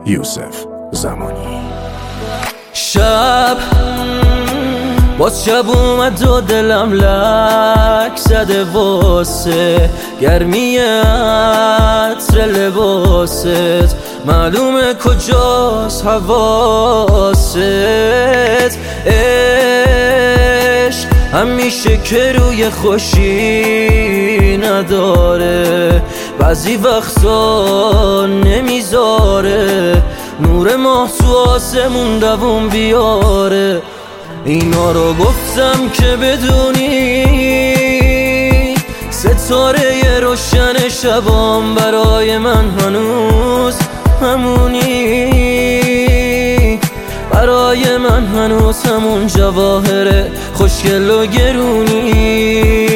یوسف زمانی. شب باز شب اومد و دلم لک زده واسه گرمی عطر لباست، معلومه کجاست حواست. عشق همیشه که روی خوشی نداره، بعضی وقتا نمیذاره نور ماه تو آسمون دووم بیاره. اینا رو گفتم که بدونی ستاره روشن شبام برای من هنوز همونی، برای من هنوز همون جواهر خوشگل و گرونی.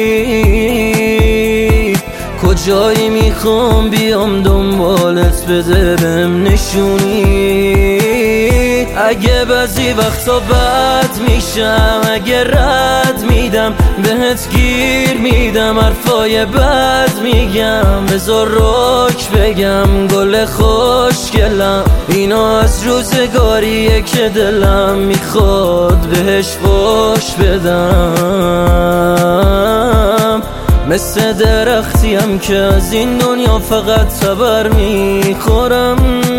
کجایی میخوام بیام دنبالت بده بهم نشونی. اگه بعضی وقتا بد میشم، اگه رد میدم بهت گیر میدم، حرفای بد میگم بذار رک بگم گل خوشگلم. اینا از روزگاریه که دلم میخواد بهش فوش بدم، مثل درختیم که از این دنیا فقط تبر میخورم.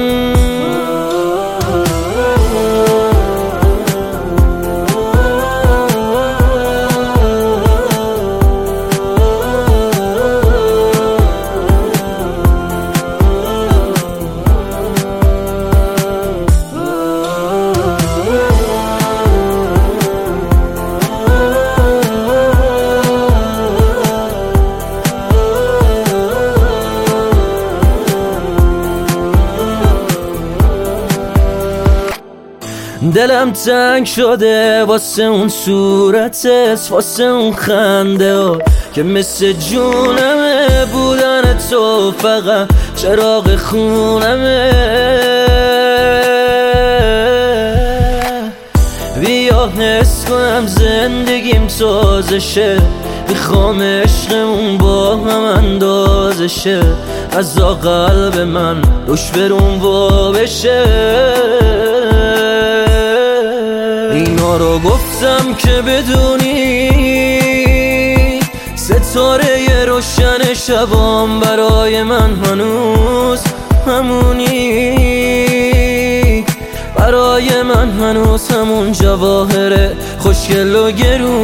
دلم تنگ شده واسه اون صورتت، واسه اون خنده ها که مثل جونمه، بودن تو فقط چراغ خونمه. بیا حس کنم زندگیم تازه شه، میخوام عشقمون با هم اندازه شه، از قلب من روش برون وا بشه. اینا رو گفتم که بدونی ستاره روشن شبام برای من هنوز همونی، برای من هنوز همون جواهر خوشگل و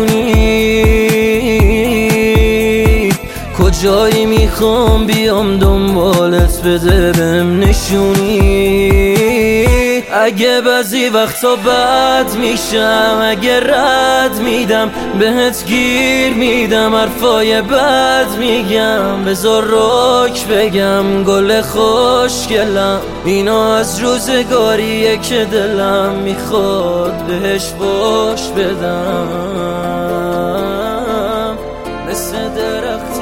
گرونی. کجایی میخوام بیام دنبالت بده بهم نشونی. اگه بعضی وقتا بد میشم، اگه رد میدم بهت گیر میدم، حرفای بد میگم بذار رک بگم گل خوشگلم. اینا از روزگاریه که دلم میخواد بهش فوش بدم، مثل درخت